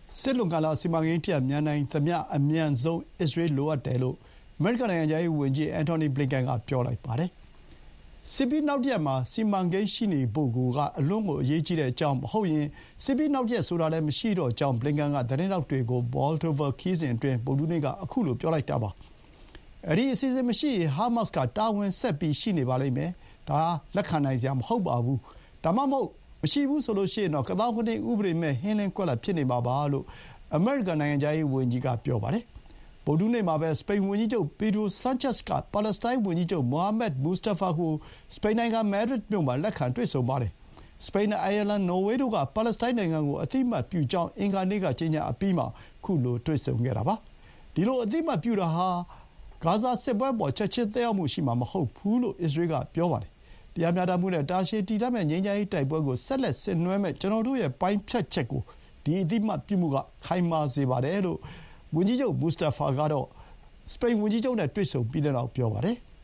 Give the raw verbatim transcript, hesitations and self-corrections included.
စစ်လွန်ကာလစီမံကိန်းတရပ်မြန်နိုင်သမျှအမြန်ဆုံးအစ္စရေးလိုအပ်တယ်လို့အမေရိကန်နိုင်ငံခြားရေးဝန်ကြီးအန်တိုနီဘလင်ကန်ကပြောလိုက်ပါတယ်။စစ်ပြီးနောက်တရက်မှာစီမံကိန်းရှိနေဖို့ကအလွန်ကိုအရေးကြီးတဲ့အကြောင်းမဟုတ်ရင်စစ်ပြီးနောက်တရက်ဆိုတာလည်းမရှိတော့ကြောင်းဘလင်ကန်ကသတင်းတောက်တွေကိုဘော်လ်တိုဗာခီးစဉ်အတွင်းဗုဒ္ဓဟူးနေ့ကအခုလိုပြောလိုက်တာပါ။အဲ့ဒီအစီအစဉ်မရှိရင်ဟာမတ်စ်ကတာဝန်ဆက်ပြီးရှိနေပါလိမ့်မယ်။ဒါလက်ခံနိုင်စရာမဟုတ်ပါဘူး။ဒါမှမဟုတ်မရှိဘူးဆိုလို့ရှိရင်တော့ကသောင်းကတိဥပဒေမဲ့ဟင်းလင်းကွက်လက်ဖြစ်နေမှာပါလို့အမေရိကန်နိုင်ငံခြားရေးဝန်ကြီးကပြောပါတယ်။ဗုဒ္ဓဟူးနေ့မှာပဲစပိန်ဝန်ကြီးချုပ်ပီဒရိုဆန်ချက်စ်ကပါလက်စတိုင်းဝန်ကြီးချုပ်မိုဟာမက်မူစတာဖာကိုစပိန်နိုင်ငံမက်ဒရစ်မြို့မှာလက်ခံတွေ့ဆုံပါတယ်။စပိန်နဲ့အိုင်ယာလန်နော်ဝေးတို့ကပါလက်စတိုင်းနိုင်ငံကိုအသိအမှတ်ပြုကြောင်းအင်္ဂါနေ့ကကြေညာအပြီးမှာခုလိုတွေ့ဆုံခဲ့တာပါ။ဒီလိုအသိအမှတ်ပြုတာဟာဂါဇာစစ်ပွဲပေါ်ချက်ချင်းသက်ရောက်မှုရှိမှာမဟုတ်ဘူးလို့အစ္စရေးကပြောပါတယ်။တရားမျှတမှုနဲ့တာရှည်တည်တတ်မဲ့ငြိမ်းချမ်းရေးတိုက်ပွဲကိုဆက်လက်ဆင်နွှဲမဲ့ကျွန်တော်တို့ရဲ့ပိုင်းဖြတ်ချက်ကိုဒီအသိအမှတ်ပြုမှုကခိုင်မာစေပါတယ်လို့ဝန်ကြီးချုပ်မူစတာဖာကတော့စပိန်ဝန်ကြီးချုပ်နဲ့တွေ့ဆုံပြီးတဲ့နောက်ပြောပါတယ်။